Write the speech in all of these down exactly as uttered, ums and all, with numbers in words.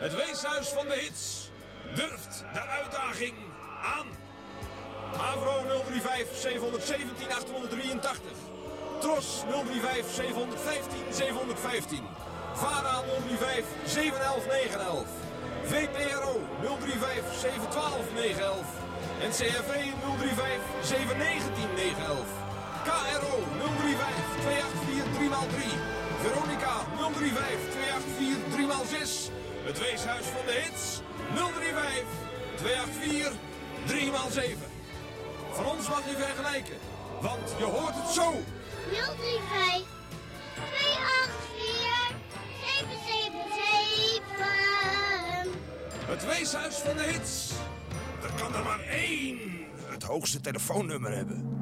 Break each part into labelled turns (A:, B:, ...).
A: Het weeshuis van de hits durft de uitdaging aan. Avro nul drie vijf zeven een zeven acht drie acht. Tros nul drie vijf zeven een vijf zeven een vijf. VARA nul drie vijf zeven een een negen een een. V P R O nul drie vijf zeven een twee negen een een. En C R V nul drie vijf zeven een negen negen een een. K R O nul drie vijf twee acht vier drie drie. Veronica nul drie vijf twee acht vier drie zes. Het weeshuis van de hits nul drie vijf twee acht vier drie zeven. Van ons mag je vergelijken, want je hoort het zo.
B: nul drie vijf twee acht vier zeven zeven zeven.
A: Het weeshuis van de hits. Er kan er maar één het hoogste telefoonnummer hebben.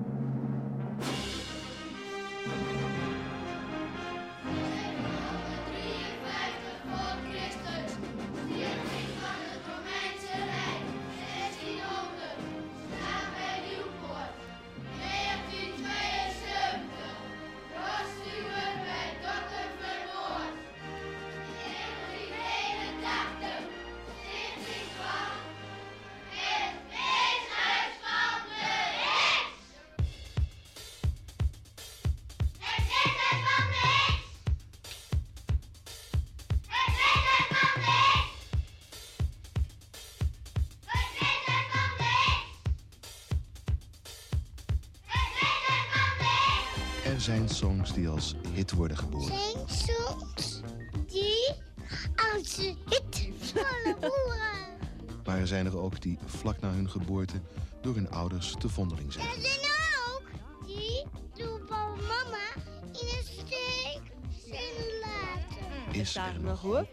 C: Er zijn songs die als hit worden geboren.
B: Er zijn songs die als hit worden geboren.
C: Maar er zijn er ook die vlak na hun geboorte door hun ouders te vondeling zijn.
B: Er zijn er ook die door papa en mama in een steek zijn laten.
C: Is er nog
D: hoor?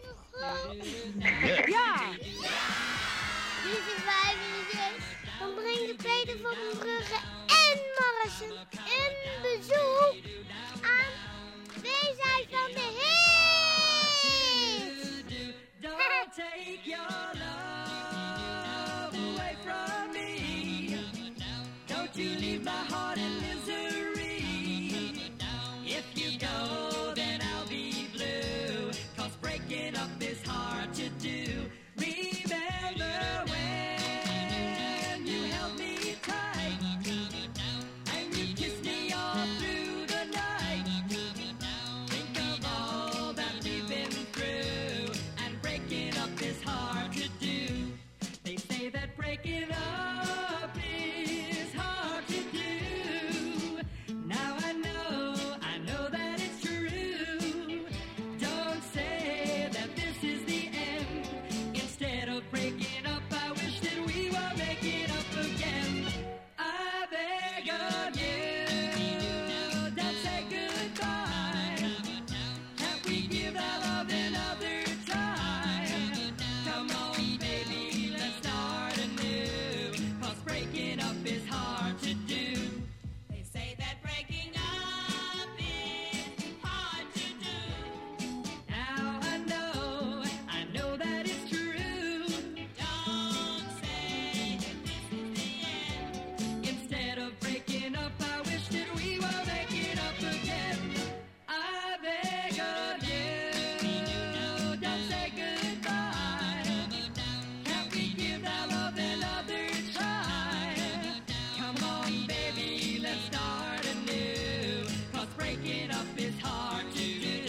B: Ja! Dit is vijf en zes. Dan brengt Peter van den Brugge en Marssen een bezoek aan Weeshuis van de Hits.
E: Don't take your love away from me. Don't you leave my heart in misery. If you go, then I'll be blue. 'Cause breaking up is hard to do. Remember when you held me tight and you kissed me all through the night. Think of all that we've been through, and breaking up is hard to do. They say that breaking up is hard to do. Now I know, I know that it's true. Don't say that this is the end. Instead of breaking up, I wish that we were making up again. I beg of you, don't say goodbye. Can't we give our love another try? Come on, baby, let's start anew. 'Cause breaking up is hard to do. They say that breaking up is hard to do. Now I know, I know that it's true. Don't say that this is the end. Instead of breaking up, I wish that we were making up again. I beg of you, don't say goodbye. Can't we give our love another try? Come on, baby, let's start anew. 'Cause breaking up is hard to do.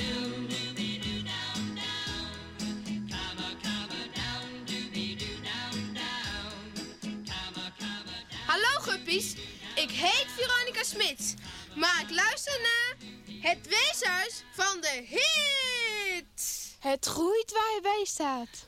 D: Hallo guppies, ik heet Veronica Smits. Maar ik luister naar het Weeshuis van de Hits. Het groeit waar je bij staat.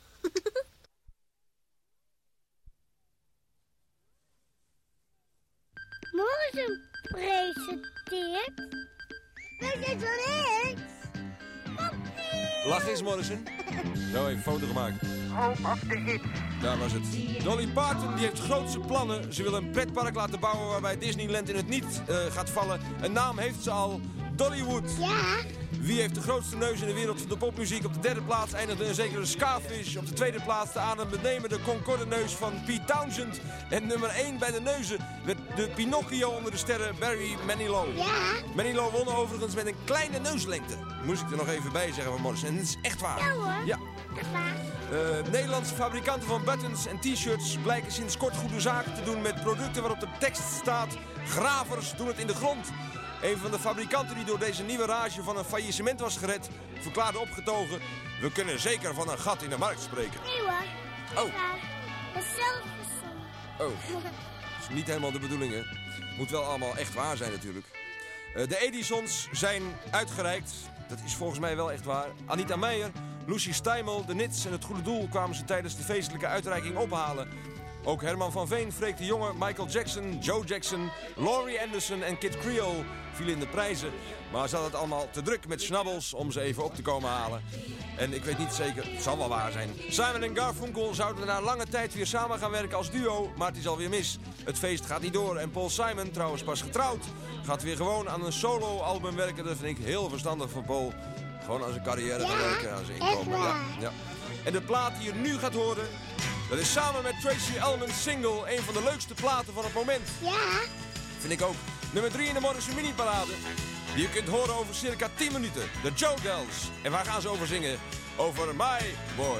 B: Morgen presenteert Weeshuis van de Hits. Papi!
A: Lach eens, Morrison. Zo, even een foto gemaakt.
F: Home of the Hits.
A: Daar was het. Dolly Parton die heeft grootse plannen. Ze wil een pretpark laten bouwen waarbij Disneyland in het niet uh, gaat vallen. Een naam heeft ze al. Dollywood.
B: Ja.
A: Wie heeft de grootste neus in de wereld van de popmuziek? Op de derde plaats eindigde een zekere Scarfish. Op de tweede plaats de adembenemende Concorde-neus van Pete Townshend. En nummer één bij de neuzen werd de Pinocchio onder de sterren Barry Manilow.
B: Ja.
A: Manilow won overigens met een kleine neuslengte. Moest ik er nog even bij zeggen van Morrison. En het is echt waar.
B: Ja hoor.
A: Ja.
B: Echt waar?
A: Uh, Nederlandse fabrikanten van buttons en t-shirts blijken sinds kort goede zaken te doen met producten waarop de tekst staat: gravers doen het in de grond. Een van de fabrikanten die door deze nieuwe rage van een faillissement was gered, verklaarde opgetogen: we kunnen zeker van een gat in de markt spreken.
B: Nee hoor.
A: Oh.
B: Dat is zelf verzonnen.
A: Oh, dat is niet helemaal de bedoeling, hè. Moet wel allemaal echt waar zijn natuurlijk. Uh, de Edisons zijn uitgereikt. Dat is volgens mij wel echt waar. Anita Meijer, Lucy Stijmel, de Nits en het Goede Doel kwamen ze tijdens de feestelijke uitreiking ophalen. Ook Herman van Veen, Freek de Jonge, Michael Jackson, Joe Jackson, Laurie Anderson en Kid Creole vielen in de prijzen. Maar ze hadden het allemaal te druk met schnabbels om ze even op te komen halen. En ik weet niet zeker, het zal wel waar zijn. Simon en Garfunkel zouden na lange tijd weer samen gaan werken als duo, maar het is alweer mis. Het feest gaat niet door en Paul Simon, trouwens pas getrouwd, gaat weer gewoon aan een solo-album werken. Dat vind ik heel verstandig van Paul. Gewoon aan zijn carrière gaan
B: Ja,
A: werken, aan zijn
B: echt
A: inkomen. Ja,
B: waar.
A: ja. En de plaat die je nu gaat horen, dat is samen met Tracy Ullman's single een van de leukste platen van het moment.
B: Ja.
A: Vind ik ook. Nummer drie in de Morrison Mini-parade. Die je kunt horen over circa tien minuten. De Joe Girls. En waar gaan ze over zingen? Over My Boy.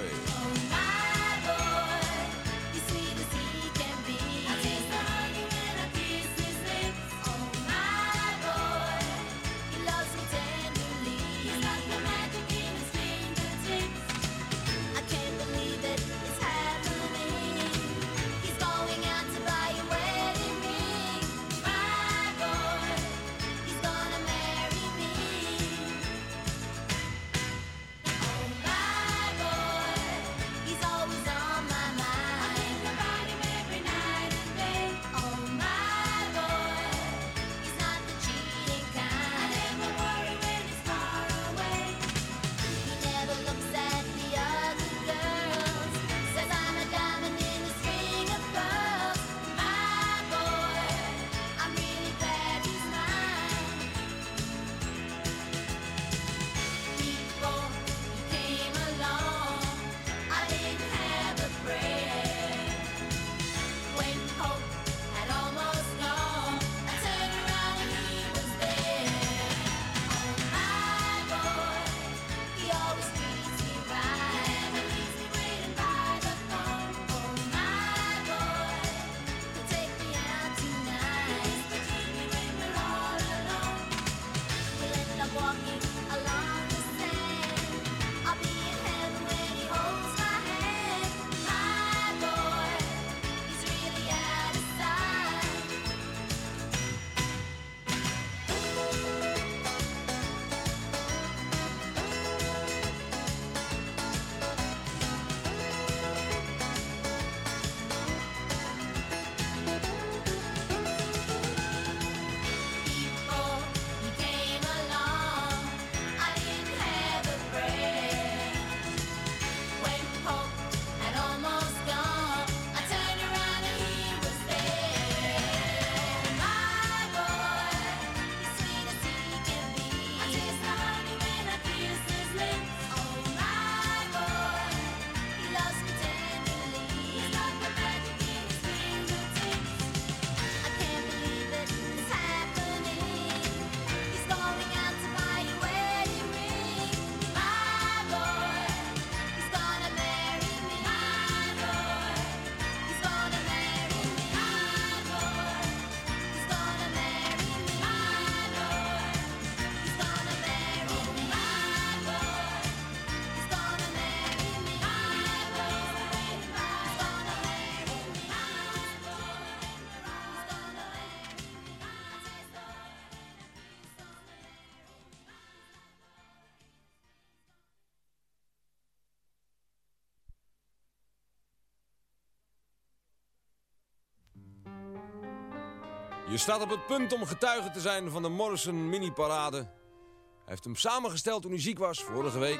A: Je staat op het punt om getuige te zijn van de Morrison Mini-parade. Hij heeft hem samengesteld toen hij ziek was, vorige week.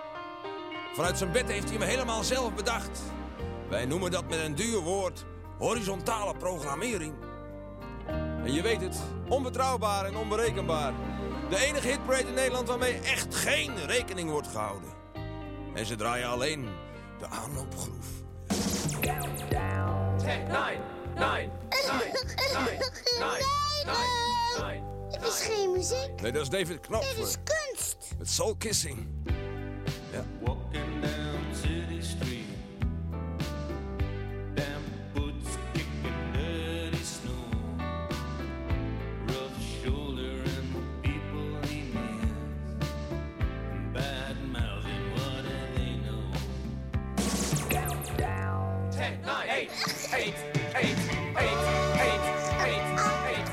A: Vanuit zijn bed heeft hij hem helemaal zelf bedacht. Wij noemen dat met een duur woord horizontale programmering. En je weet het, onbetrouwbaar en onberekenbaar. De enige hitparade in Nederland waarmee echt geen rekening wordt gehouden. En ze draaien alleen de aanloopgroef.
F: ten, nine, nine, nine, nine, nine, nine.
B: Dit is geen muziek.
A: Nee, dat is David Knopfler.
B: Dit is kunst.
A: Met Soul Kissing. Ja.
F: Walking down eight, eight, eight, eight, eight, eight, eight.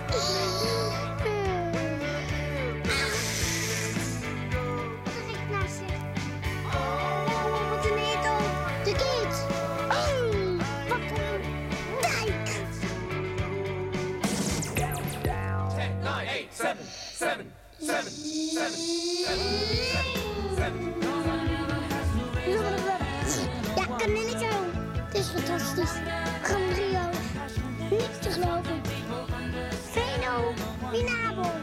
B: Wat zeg ik nou zeg? Oh, wat een etel. De kids. Oh, wat een dijk.
F: Ten, nine, eight, seven, seven, seven, seven, seven, seven.
B: Ja, kan er niks aan. Het is fantastisch. Gewoon Rio. Niks te geloven. Veno, Minabo.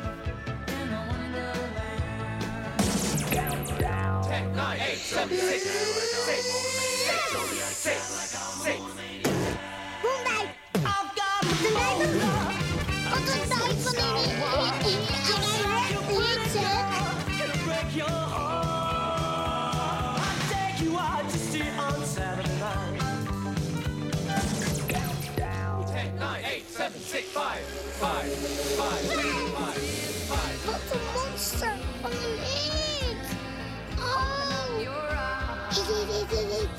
F: Ten, nine, eight, seven, six, six, six, six, six.
B: Boendijk. Wat een dijk. Wat een dijk van die hit, zeg.
E: break your heart. I'll take you out to see on Saturday night.
F: Ten, nine, eight, seven, six, five, five, five, five, five.
B: Wat een monster van een hit. Oh. Hit, hit, hit, hit, hit.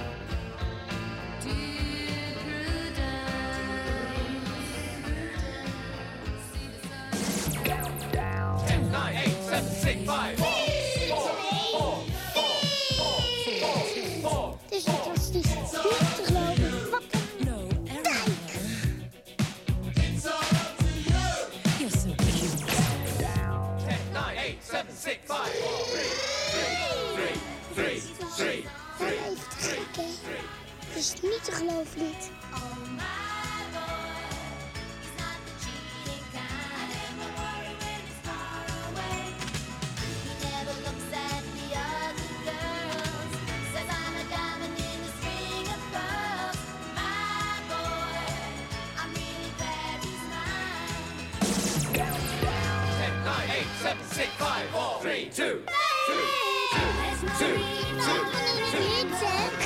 F: Ten, nine, eight, seven, six, five, four, four, four, four, four, four.
B: Het is fantastisch. Niet te geloven. Wat een dijk.
F: Ten, nine, eight, seven, six, five, four, three, three, three, three, three,
B: Even te gek, hè? Het is niet te geloven, dit.
F: ten, nine, eight, seven, six, five, four, three, two, two, two, two, two.
B: Wat een hit, zeg.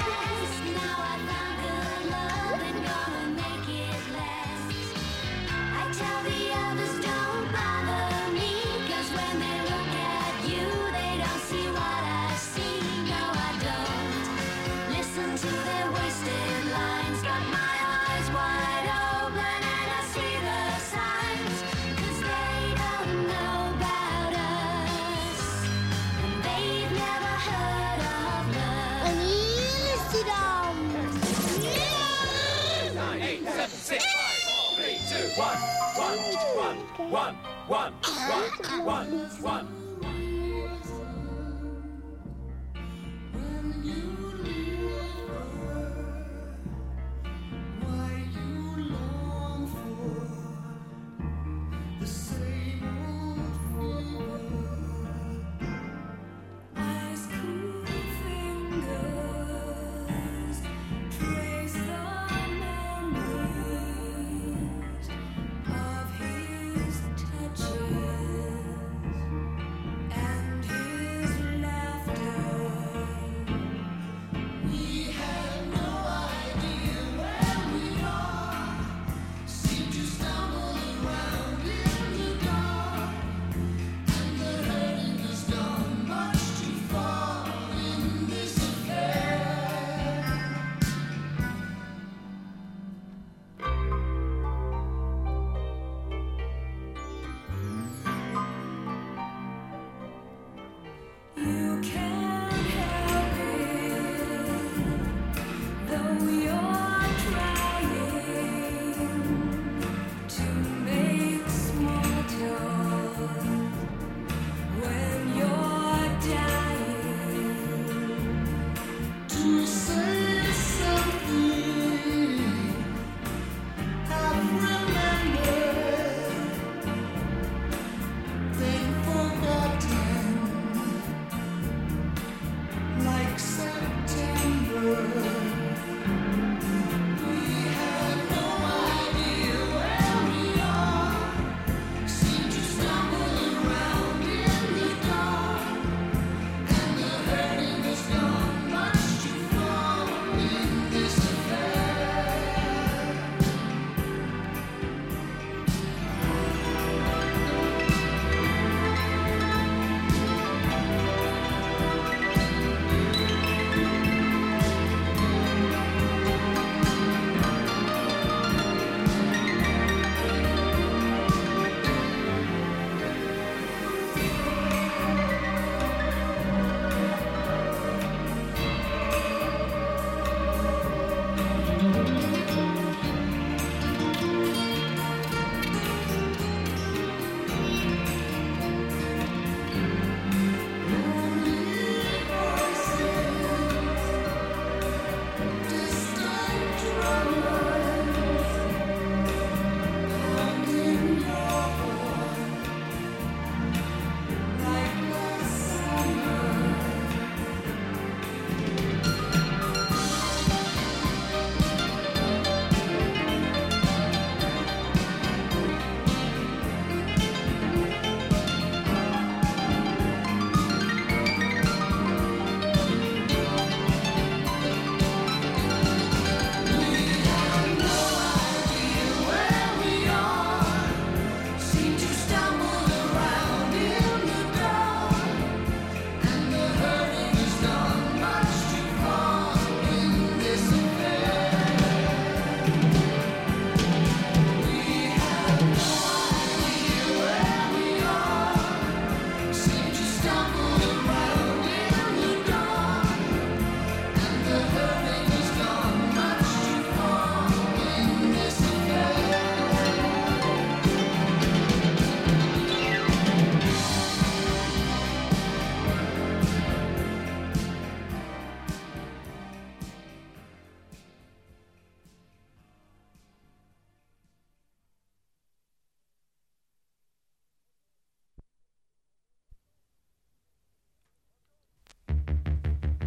B: En hier is hij dan.
F: Nine, eight, seven, six, five, four, three, two, one, one, one, one, one, one, one, one.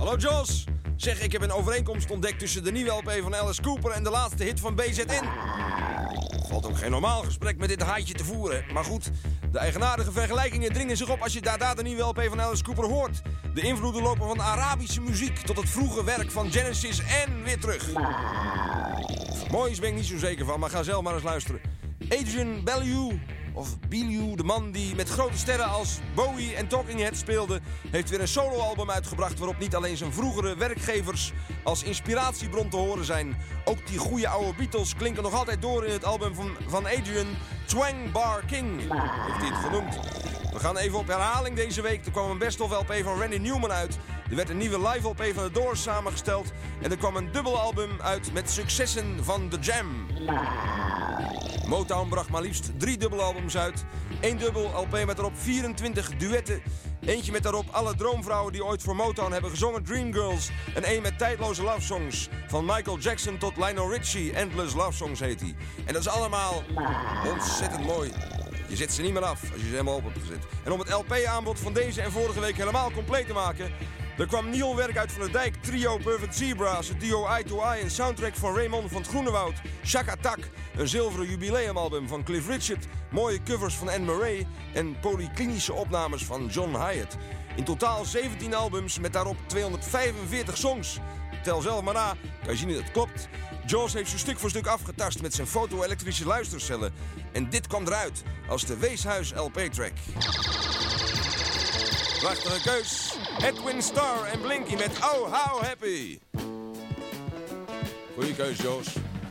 A: Hallo Jos. Zeg, ik heb een overeenkomst ontdekt tussen de nieuwe L P van Alice Cooper en de laatste hit van B Z N. Valt ook geen normaal gesprek met dit haantje te voeren. Maar goed, de eigenaardige vergelijkingen dringen zich op als je daar de nieuwe L P van Alice Cooper hoort. De invloeden lopen van Arabische muziek tot het vroege werk van Genesis en weer terug. Moois ben ik niet zo zeker van, maar ga zelf maar eens luisteren. Adrian Belew, of Belew, de man die met grote sterren als Bowie en Talking Heads speelde, heeft weer een soloalbum uitgebracht waarop niet alleen zijn vroegere werkgevers als inspiratiebron te horen zijn. Ook die goede oude Beatles klinken nog altijd door in het album van, van Adrian, Twang Bar King, heeft hij het genoemd. We gaan even op herhaling deze week. Er kwam een best-of L P van Randy Newman uit. Er werd een nieuwe live L P van The Doors samengesteld. En er kwam een dubbelalbum uit met successen van The Jam. Motown bracht maar liefst drie dubbelalbums uit. Eén dubbel L P met daarop vierentwintig duetten. Eentje met daarop alle droomvrouwen die ooit voor Motown hebben gezongen, Dreamgirls. En één met tijdloze love songs. Van Michael Jackson tot Lionel Richie, Endless Love Songs heet hij. En dat is allemaal ontzettend mooi. Je zet ze niet meer af als je ze helemaal op hebt gezet. En om het L P-aanbod van deze en vorige week helemaal compleet te maken, er kwam nieuw werk uit van de Dijk, trio Perfect Zebra's, het duo Eye to Eye, een soundtrack van Raymond van het Groenewoud, Chaka Tak, een zilveren jubileumalbum van Cliff Richard, mooie covers van Anne Murray en polyklinische opnames van John Hyatt. In totaal zeventien albums met daarop tweehonderdvijfenveertig songs. Tel zelf maar na, kan je zien dat het klopt. Jaws heeft ze stuk voor stuk afgetast met zijn foto-elektrische luistercellen. En dit kwam eruit als de Weeshuis L P-track. Prachtige keus. Edwin Starr en Blinky met Oh How Happy. Goeie keus, Jaws.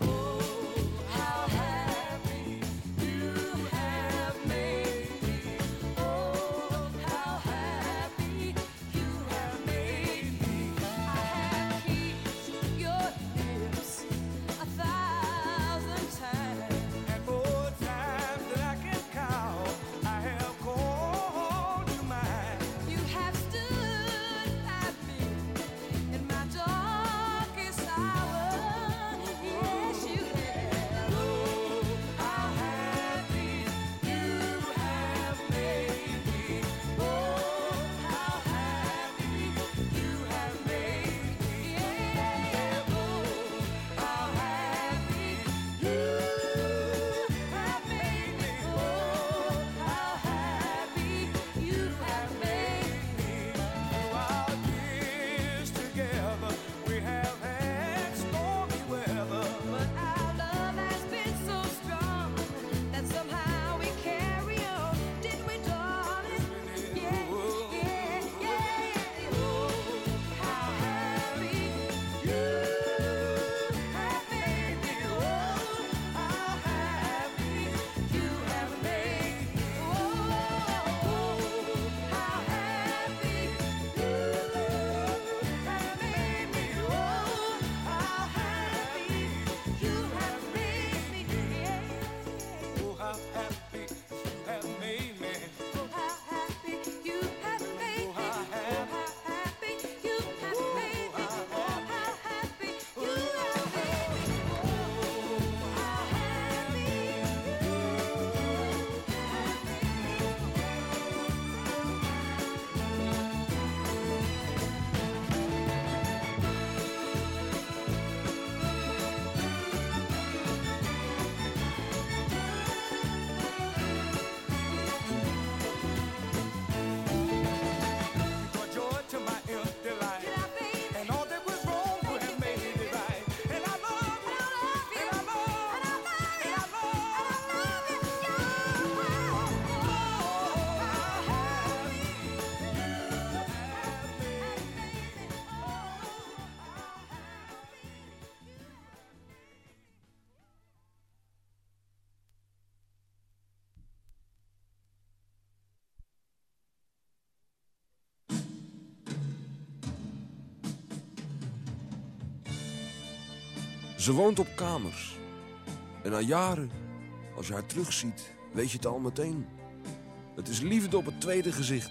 A: Ze woont op kamers. En na jaren, als je haar terugziet, weet je het al meteen. Het is liefde op het tweede gezicht.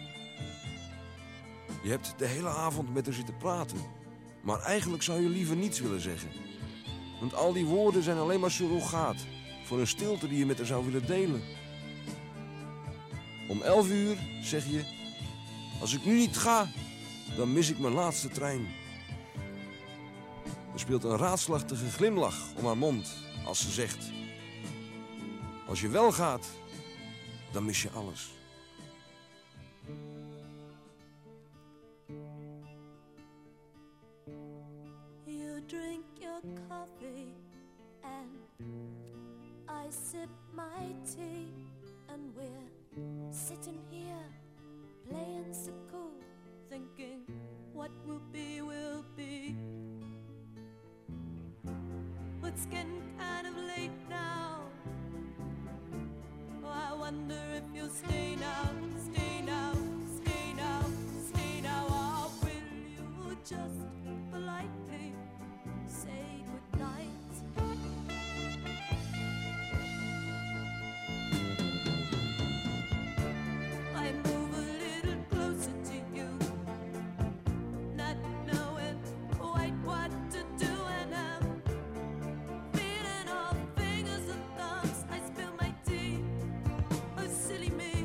A: Je hebt de hele avond met haar zitten praten. Maar eigenlijk zou je liever niets willen zeggen. Want al die woorden zijn alleen maar surrogaat voor een stilte die je met haar zou willen delen. Om elf uur zeg je, als ik nu niet ga,
G: dan mis ik mijn laatste trein. Er speelt een raadselachtige glimlach om haar mond als ze zegt: als je wel gaat, dan mis je alles.
E: You drink your coffee and I sip my tea, and we're sitting here playing so cool, thinking what will be will be. But it's getting kind of late now. Oh, I wonder if you'll stay now, stay now, stay now, stay now. Or will you just politely say goodnight? I move a little closer to you, not knowing quite what to do, and I'm feeling all fingers and thumbs. I spill my tea, oh silly me.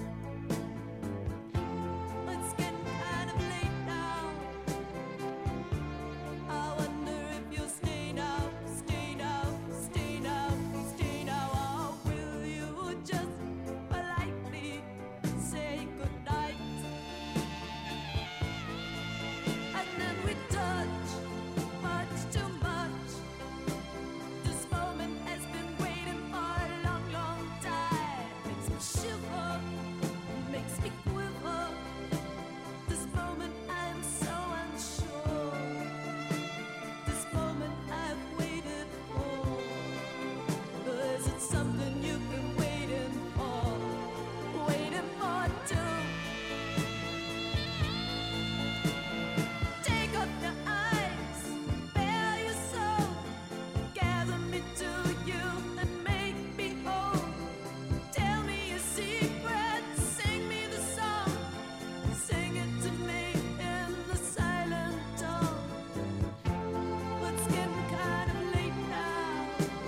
E: It's getting kind of late now. I wonder if you'll stay now, stay now, stay now, stay now. Or will you just politely say goodnight? And then we touch much too much. This moment has been waiting for a long, long time. Makes me shiver, makes me quiver. This moment I'm so unsure. This moment I've waited for. Is it something you've been waiting for? Waiting for too. Take off your eyes, bare your soul, gather me to you and make me whole. Tell me your secrets, sing me the song, sing it to me in the silent tone. But it's getting kind of late now.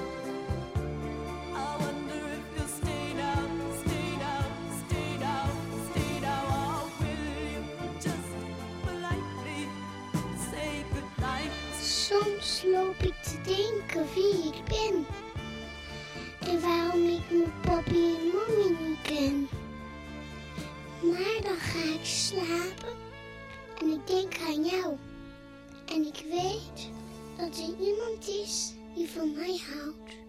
E: I wonder if you'll stay now, stay now, stay now, stay now. Or will you just politely say goodnight?
B: Soms loop ik te denken wie ik ben. En waarom ik mijn papi en mommy niet ken. Maar dan ga ik slapen. En ik denk aan jou. En ik weet dat er iemand is die van mij houdt.